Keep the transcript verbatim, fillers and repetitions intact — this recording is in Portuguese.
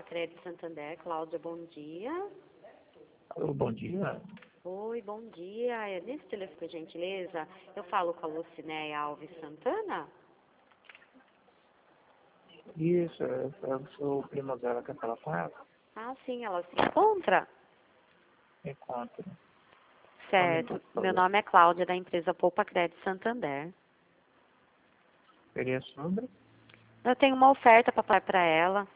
Crédito Santander. Cláudia, bom dia. Alô, bom dia. Oi, bom dia. É nesse telefone, por gentileza, eu falo com a Lucinéia Alves Santana? Isso, eu eu sou o primo dela, quer falar com ela? Ah, sim, ela se encontra? Encontro. Só um Certo. minuto, por Meu favor. nome é Cláudia, da empresa Poupa Crédito Santander. Seria sobre? Eu tenho uma oferta para falar para ela.